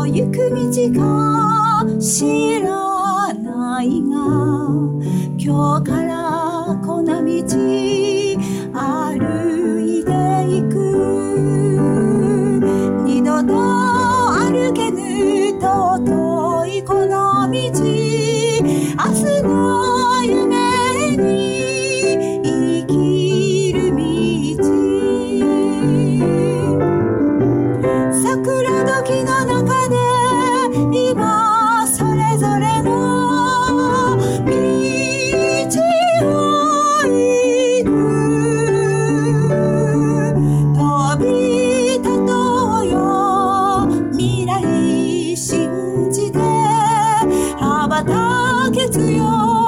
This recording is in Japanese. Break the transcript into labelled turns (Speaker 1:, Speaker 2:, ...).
Speaker 1: 行く道か知らないが、今日からこの道歩いていく。二度と歩けぬ尊いこの道、明日の夢に生きる道。桜時の中で今それぞれの道を行く。飛び立とうよ未来信じて、羽ばたけ強い